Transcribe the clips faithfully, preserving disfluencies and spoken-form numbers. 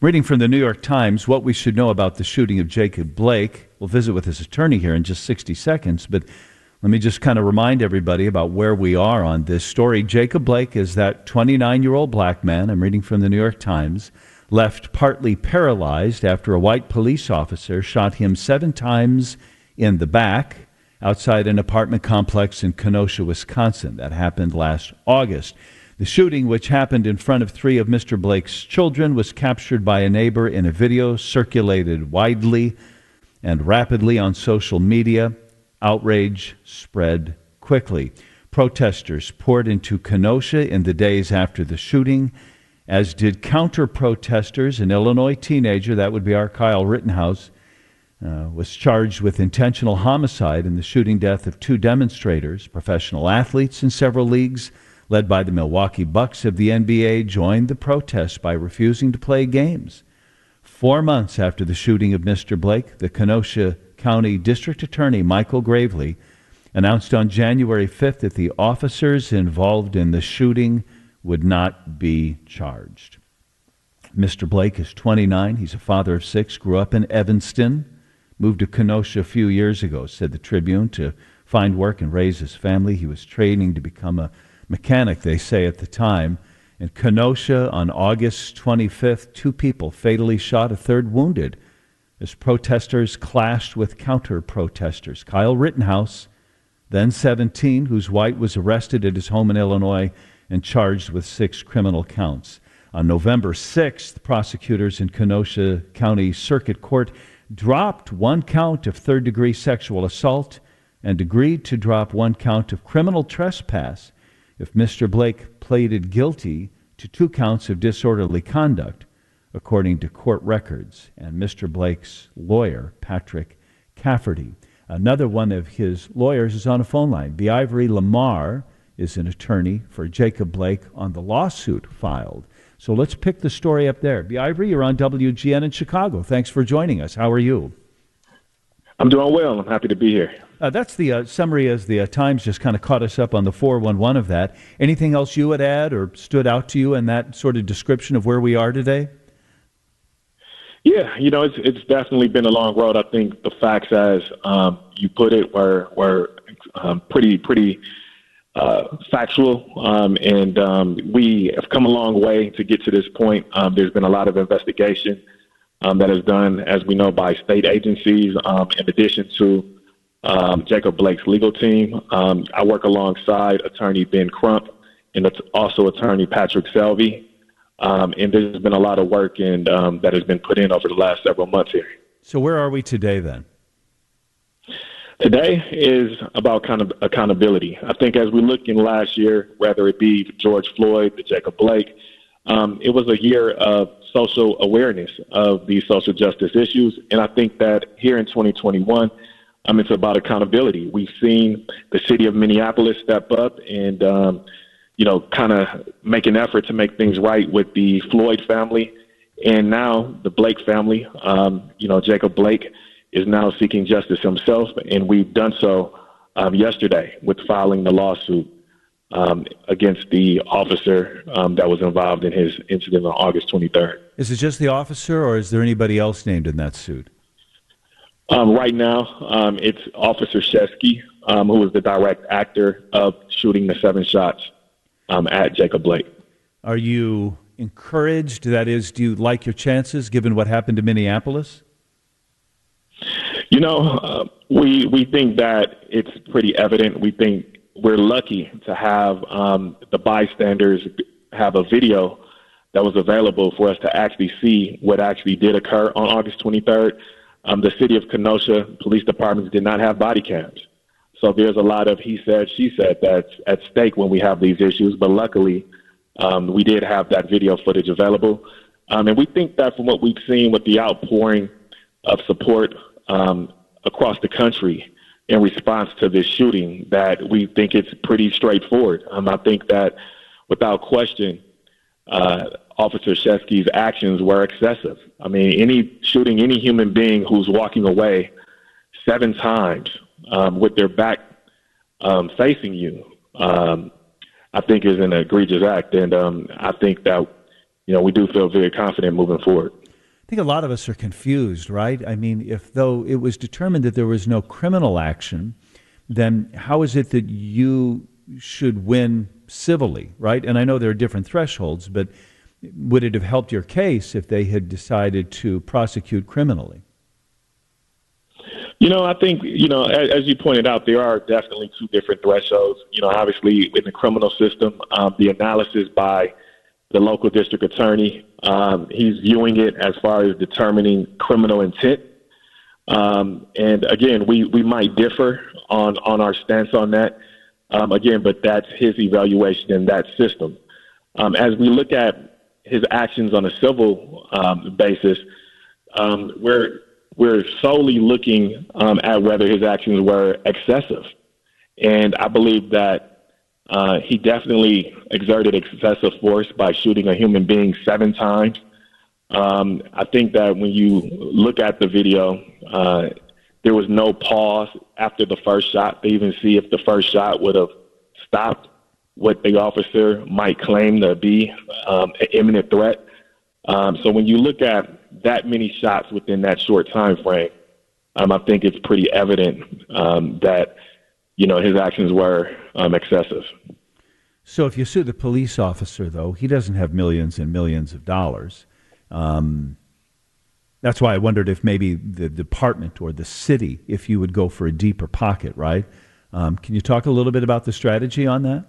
Reading from the New York Times, what we should know about the shooting of Jacob Blake. We'll visit with his attorney here in just sixty seconds, but let me just kind of remind everybody about where we are on this story. Jacob Blake is that twenty-nine-year-old black man, I'm reading from the New York Times, left partly paralyzed after a white police officer shot him seven times in the back outside an apartment complex in Kenosha, Wisconsin. That happened last August. The shooting, which happened in front of three of Mister Blake's children, was captured by a neighbor in a video circulated widely and rapidly on social media. Outrage spread quickly. Protesters poured into Kenosha in the days after the shooting, as did counter-protesters. An Illinois teenager, that would be our Kyle Rittenhouse, uh, was charged with intentional homicide in the shooting death of two demonstrators. Professional athletes in several leagues, led by the Milwaukee Bucks of the N B A, joined the protest by refusing to play games. Four months after the shooting of Mister Blake, the Kenosha County District Attorney Michael Gravely announced on January fifth that the officers involved in the shooting would not be charged. Mister Blake is twenty-nine. He's a father of six, grew up in Evanston, moved to Kenosha a few years ago, said the Tribune, to find work and raise his family. He was training to become a mechanic, they say, at the time. In Kenosha on August twenty-fifth, two people fatally shot, a third wounded, as protesters clashed with counter-protesters. Kyle Rittenhouse, then seventeen, who's white, was arrested at his home in Illinois and charged with six criminal counts. On November sixth, prosecutors in Kenosha County Circuit Court dropped one count of third-degree sexual assault and agreed to drop one count of criminal trespass if Mister Blake pleaded guilty to two counts of disorderly conduct, according to court records, and Mister Blake's lawyer, Patrick Cafferty. Another one of his lawyers is on a phone line. Be'ivory Lamar is an attorney for Jacob Blake on the lawsuit filed. So let's pick the story up there. Be'ivory, you're on W G N in Chicago. Thanks for joining us. How are you? I'm doing well. I'm happy to be here. Uh, that's the uh, summary as the uh, Times just kind of caught us up on the four one one of that. Anything else you would add or stood out to you in that sort of description of where we are today? Yeah, you know, it's it's definitely been a long road. I think the facts, as um, you put it, were were um, pretty pretty uh, factual, um, and um, we have come a long way to get to this point. Um, there's been a lot of investigation um, that is done, as we know, by state agencies, um, in addition to um, Jacob Blake's legal team. Um, I work alongside attorney Ben Crump and it's also attorney Patrick Selvey. Um, and there's been a lot of work and um, that has been put in over the last several months here. So where are we today then? Today is about kind of accountability. I think as we look in last year, whether it be George Floyd, the Jacob Blake, um, it was a year of social awareness of these social justice issues. And I think that here in twenty twenty-one, um, it's about accountability. We've seen the city of Minneapolis step up and, um, you know, kind of make an effort to make things right with the Floyd family. And now the Blake family, um, you know, Jacob Blake is now seeking justice himself. And we've done so um, yesterday with filing the lawsuit um, against the officer um, that was involved in his incident on August twenty-third. Is it just the officer or is there anybody else named in that suit? Um, right now, um, it's Officer Shesky, um, who was the direct actor of shooting the seven shots um, at Jacob Blake. Are you encouraged? That is, do you like your chances given what happened to Minneapolis? You know, uh, we we think that it's pretty evident. We think we're lucky to have um, the bystanders have a video that was available for us to actually see what actually did occur on August twenty-third. Um, the city of Kenosha police departments did not have body cams. So there's a lot of he said, she said that's at stake when we have these issues. But luckily, um, we did have that video footage available. Um, and we think that from what we've seen with the outpouring of support um, across the country in response to this shooting, that we think it's pretty straightforward. Um, I think that without question, uh, Officer Shesky's actions were excessive. I mean, any shooting any human being who's walking away seven times um, with their back um, facing you, um, I think is an egregious act. And um, I think that, you know, we do feel very confident moving forward. think a lot of us are confused, right? I mean, if though it was determined that there was no criminal action, then how is it that you should win civilly, right? And I know there are different thresholds, but would it have helped your case if they had decided to prosecute criminally? You know, I think, you know, as, as you pointed out, there are definitely two different thresholds. You know, obviously in the criminal system, um, the analysis by the local district attorney, um, he's viewing it as far as determining criminal intent. Um, and again, we, we might differ on, on our stance on that. Um, again, but that's his evaluation in that system. Um, as we look at his actions on a civil um, basis, um, we're we're solely looking um, at whether his actions were excessive, and I believe that uh, he definitely exerted excessive force by shooting a human being seven times. Um, I think that when you look at the video, uh, there was no pause after the first shot to even see if the first shot would have stopped what the officer might claim to be um, an imminent threat. Um, so when you look at that many shots within that short time frame, um, I think it's pretty evident um, that, you know, his actions were um, excessive. So if you sue the police officer, though, he doesn't have millions and millions of dollars. Um, that's why I wondered if maybe the department or the city, if you would go for a deeper pocket, right? Um, can you talk a little bit about the strategy on that?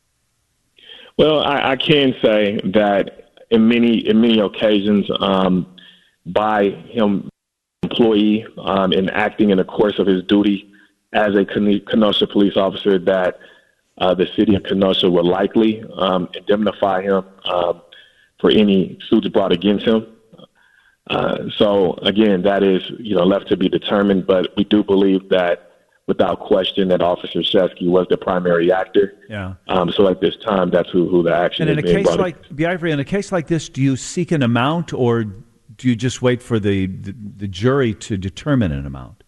Well, I, I can say that in many in many occasions, um, by him employee um, and acting in the course of his duty as a Kenosha police officer, that uh, the city of Kenosha will likely um, indemnify him um, for any suits brought against him. Uh, so again, that is, you know, left to be determined. But we do believe that, without question, that Officer Shesky was the primary actor. Yeah. Um, so at this time, that's who, who the action and is in a being case brought like Biavri, in a case like this, do you seek an amount, or do you just wait for the, the, the jury to determine an amount?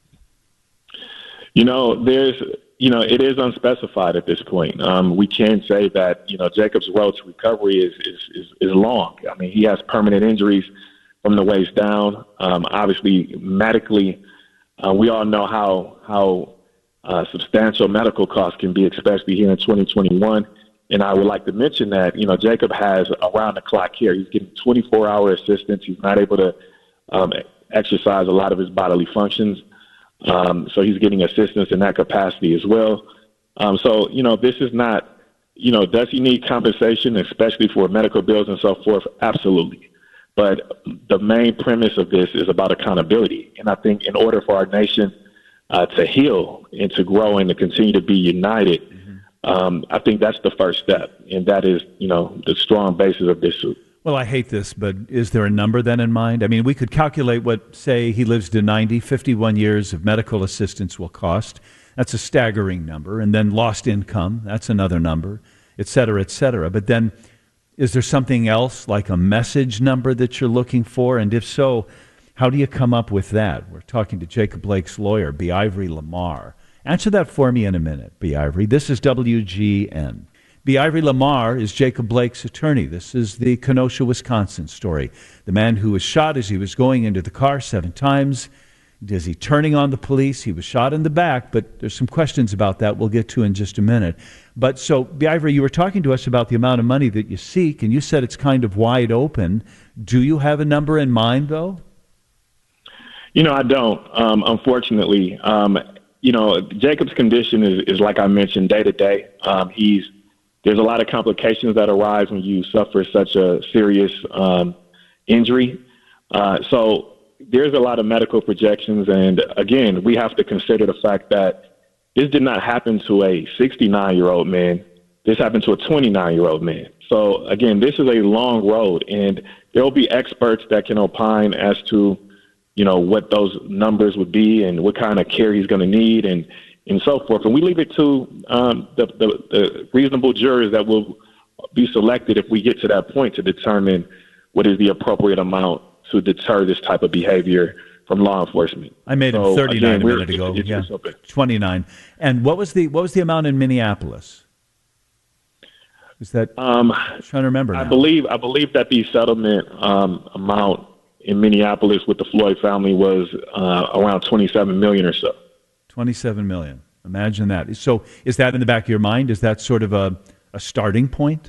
You know, there's, you know, it is unspecified at this point. Um, we can say that, you know, Jacob's road to recovery is, is, is, is long. I mean, he has permanent injuries from the waist down. Um, obviously, medically, uh, we all know how, how, Uh, substantial medical costs can be, especially here in twenty twenty-one. And I would like to mention that, you know, Jacob has around-the-clock care. He's getting twenty-four hour assistance. He's not able to um, exercise a lot of his bodily functions. Um, so he's getting assistance in that capacity as well. Um, so, you know, this is not, you know, does he need compensation, especially for medical bills and so forth? Absolutely. But the main premise of this is about accountability. And I think in order for our nation Uh, to heal and to grow and to continue to be united, mm-hmm. um, I think that's the first step, and that is, you know, the strong basis of this suit. Well, I hate this, but is there a number then in mind? I mean, we could calculate what, say, he lives to ninety, fifty-one years of medical assistance will cost. That's a staggering number. And then lost income, that's another number, et cetera, et cetera. But then is there something else, like a message number that you're looking for? And if so, how do you come up with that? We're talking to Jacob Blake's lawyer, Biavri Lamar. Answer that for me in a minute, Biavri. This is W G N. Biavri Lamar is Jacob Blake's attorney. This is the Kenosha, Wisconsin story. The man who was shot as he was going into the car seven times. Is he turning on the police? He was shot in the back, but there's some questions about that we'll get to in just a minute. But so, Biavri, you were talking to us about the amount of money that you seek, and you said it's kind of wide open. Do you have a number in mind, though? You know, I don't, um, unfortunately. Um, you know, Jacob's condition is, is like I mentioned, day to day. Um, he's there's a lot of complications that arise when you suffer such a serious um, injury. Uh, so there's a lot of medical projections. And again, we have to consider the fact that this did not happen to a sixty-nine-year-old man. This happened to a twenty-nine-year-old man. So again, this is a long road, and there will be experts that can opine as to, you know, what those numbers would be and what kind of care he's going to need and, and so forth. And we leave it to um, the, the, the reasonable jurors that will be selected if we get to that point to determine what is the appropriate amount to deter this type of behavior from law enforcement. I made so, him thirty-nine again, a minute ago. It's, yeah, it's twenty-nine. And what was the what was the amount in Minneapolis? Is that? Um, I'm trying to remember. I now. believe I believe that the settlement um, amount in Minneapolis with the Floyd family was uh, around twenty-seven million dollars or so. twenty-seven million dollars. Imagine that. So is that in the back of your mind? Is that sort of a, a starting point?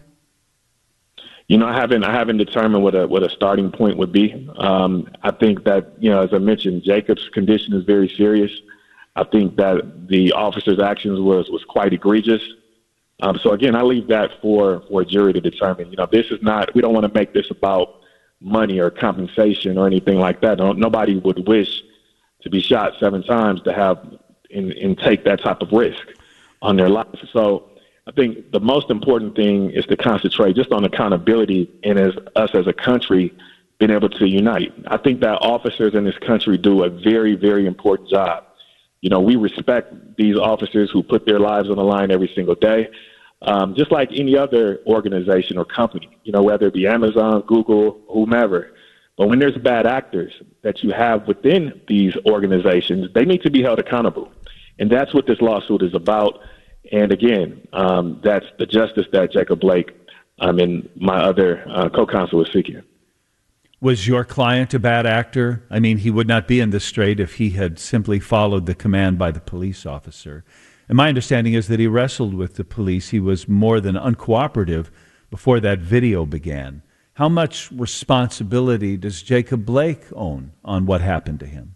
You know, I haven't I haven't determined what a what a starting point would be. Um, I think that, you know, as I mentioned, Jacob's condition is very serious. I think that the officer's actions was was quite egregious. Um, so again, I leave that for for a jury to determine. You know, this is not. We don't want to make this about money or compensation or anything like that. No, nobody would wish to be shot seven times to have and, and take that type of risk on their life. So I think the most important thing is to concentrate just on accountability and as us as a country being able to unite. I think that officers in this country do a very, very important job. You know, we respect these officers who put their lives on the line every single day, um, just like any other organization or company, you know, whether it be Amazon, Google, whomever. But when there's bad actors that you have within these organizations, they need to be held accountable. And that's what this lawsuit is about. And again, um, that's the justice that Jacob Blake um, and my other uh, co-counsel was seeking. Was your client a bad actor? I mean, he would not be in this strait if he had simply followed the command by the police officer. And my understanding is that he wrestled with the police. He was more than uncooperative before that video began. How much responsibility does Jacob Blake own on what happened to him?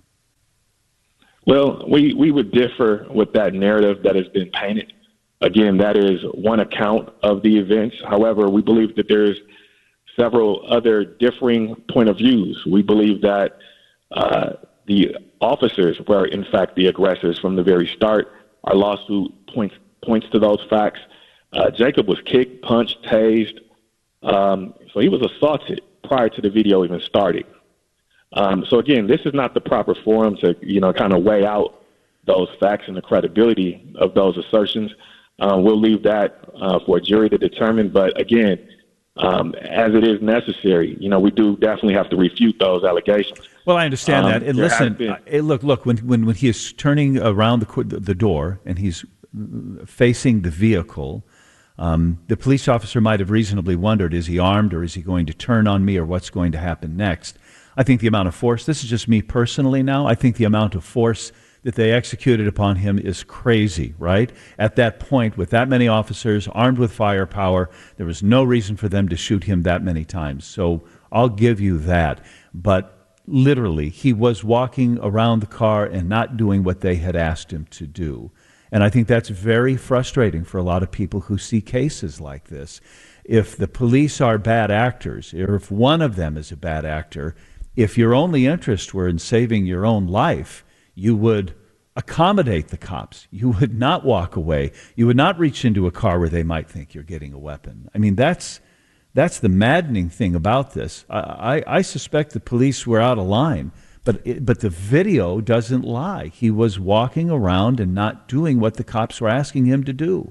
Well, we, we would differ with that narrative that has been painted. Again, that is one account of the events. However, we believe that there's several other differing point of views. We believe that uh, the officers were, in fact, the aggressors from the very start. Our lawsuit points points to those facts. Uh, Jacob was kicked, punched, tased. Um, so he was assaulted prior to the video even starting. Um, so again, this is not the proper forum to, you know, kind of weigh out those facts and the credibility of those assertions. Uh, we'll leave that uh, for a jury to determine. But again, um, as it is necessary, you know, we do definitely have to refute those allegations. Well, I understand um, that. And listen, been... uh, look, look. When when when he is turning around the the door and he's facing the vehicle, um, the police officer might have reasonably wondered: is he armed, or is he going to turn on me, or what's going to happen next? I think the amount of force, this is just me personally now, I think the amount of force that they executed upon him is crazy, right? At that point, with that many officers armed with firepower, there was no reason for them to shoot him that many times. So I'll give you that. But literally, he was walking around the car and not doing what they had asked him to do. And I think that's very frustrating for a lot of people who see cases like this. If the police are bad actors, or if one of them is a bad actor, if your only interest were in saving your own life, you would accommodate the cops. You would not walk away. You would not reach into a car where they might think you're getting a weapon. I mean, that's that's the maddening thing about this. I, I, I suspect the police were out of line, but it, but the video doesn't lie. He was walking around and not doing what the cops were asking him to do.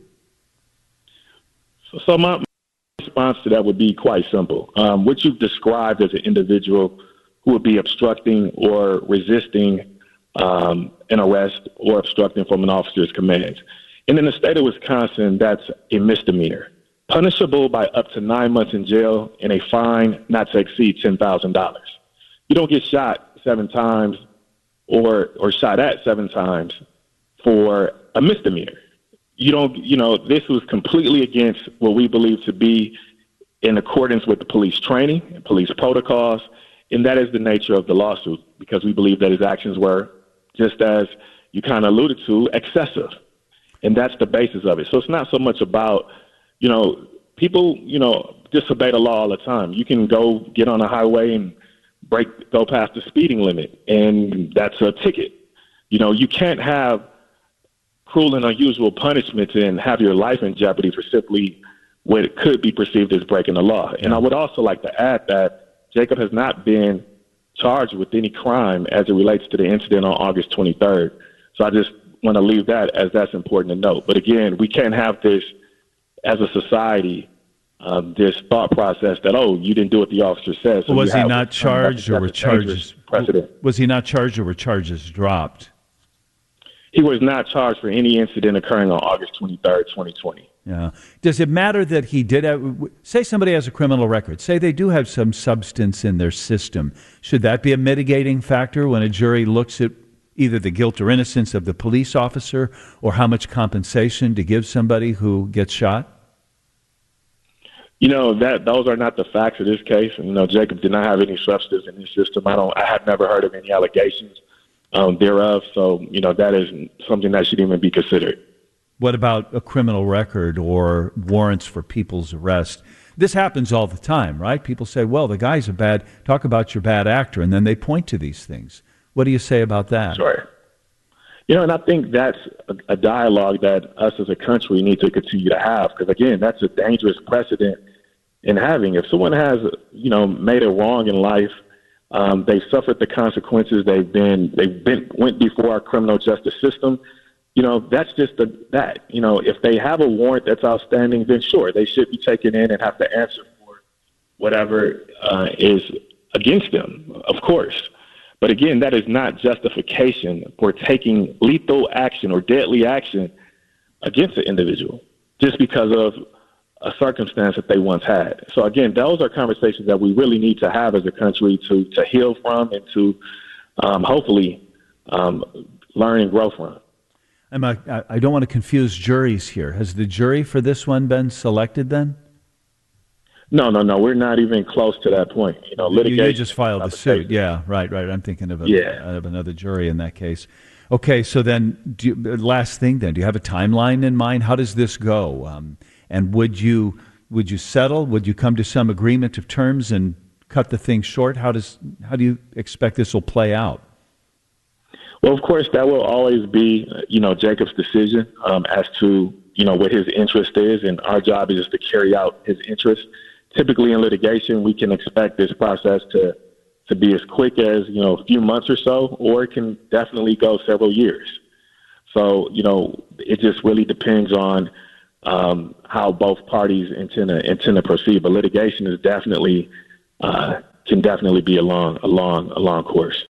So, so my response to that would be quite simple. Um, what you've described as an individual who would be obstructing or resisting um, an arrest or obstructing from an officer's commands. And in the state of Wisconsin, that's a misdemeanor, punishable by up to nine months in jail and a fine not to exceed ten thousand dollars. You don't get shot seven times or or shot at seven times for a misdemeanor. You don't, you know, this was completely against what we believe to be in accordance with the police training and police protocols. And that is the nature of the lawsuit, because we believe that his actions were, just as you kind of alluded to, excessive. And that's the basis of it. So it's not so much about, you know, people, you know, disobey the law all the time. You can go get on a highway and break, go past the speeding limit, and that's a ticket. You know, you can't have cruel and unusual punishments and have your life in jeopardy for simply what could be perceived as breaking the law. And I would also like to add that Jacob has not been charged with any crime as it relates to the incident on August twenty-third. So I just want to leave that as that's important to note. But again, we can't have this as a society, um, this thought process that, oh, you didn't do what the officer says. So was he have, not charged um, or were charges precedent. Was he not charged or were charges dropped? He was not charged for any incident occurring on August twenty-third, twenty twenty. Yeah. Does it matter that he did have, say somebody has a criminal record, say they do have some substance in their system. Should that be a mitigating factor when a jury looks at either the guilt or innocence of the police officer or how much compensation to give somebody who gets shot? You know, that those are not the facts of this case. And, you know, Jacob did not have any substance in his system. I don't, I have never heard of any allegations um, thereof. So, you know, that is something that should even be considered. What about a criminal record or warrants for people's arrest? This happens all the time, right? People say, well, the guy's a bad, talk about your bad actor, and then they point to these things. What do you say about that? Sure. You know, and I think that's a, a dialogue that us as a country need to continue to have, because, again, that's a dangerous precedent in having. If someone has, you know, made a wrong in life, um, they've suffered the consequences, they've been, they've been, went before our criminal justice system, you know, that's just the, that. You know, if they have a warrant that's outstanding, then sure, they should be taken in and have to answer for whatever uh, is against them, of course. But again, that is not justification for taking lethal action or deadly action against an individual just because of a circumstance that they once had. So again, those are conversations that we really need to have as a country to, to heal from and to um, hopefully um, learn and grow from. I'm a, I don't want to confuse juries here. Has the jury for this one been selected then? No, no, no. We're not even close to that point. You know, litigation. You, you just filed the suit. Yeah, right, right. I'm thinking of, a, yeah. of another jury in that case. Okay, so then, do you, last thing then, do you have a timeline in mind? How does this go? Um, and would you would you settle? Would you come to some agreement of terms and cut the thing short? How does how do you expect this will play out? Well, of course, that will always be, you know, Jacob's decision um, as to, you know, what his interest is, and our job is just to carry out his interest. Typically in litigation, we can expect this process to, to be as quick as, you know, a few months or so, or it can definitely go several years. So, you know, it just really depends on um, how both parties intend to, intend to proceed. But litigation is definitely, uh, can definitely be a long, a long, a long course.